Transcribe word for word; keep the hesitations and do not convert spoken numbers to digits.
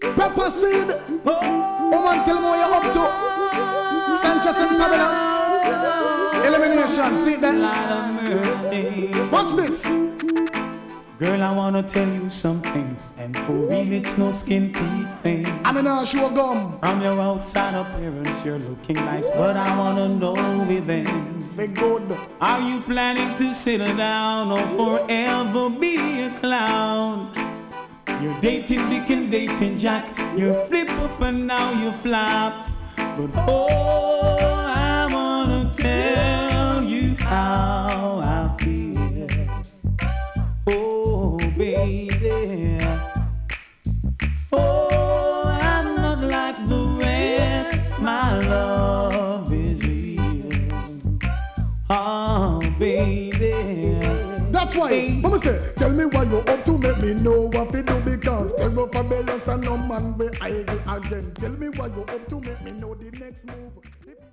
Pepper seed. Woman, tell me what you're up to. Sanchez and Fabulous. Elimination, see that? Watch this. Girl, I wanna tell you something, and for real it's no skin teeth thing. I'm in a show gum. From your outside appearance, you're looking nice, but I wanna know within. Be good. Are you planning to settle down or forever be a clown? You're dating Dick and dating Jack. You flip up and now you flop. But oh, I wanna tell you how I feel. Oh, baby. Oh, I'm not like the rest. My love is real. Oh, baby. That's why, Mama say, tell me why you up to make me know what to do because tell me fabulous and no man be idle again. Tell me why you up to make me know the next move.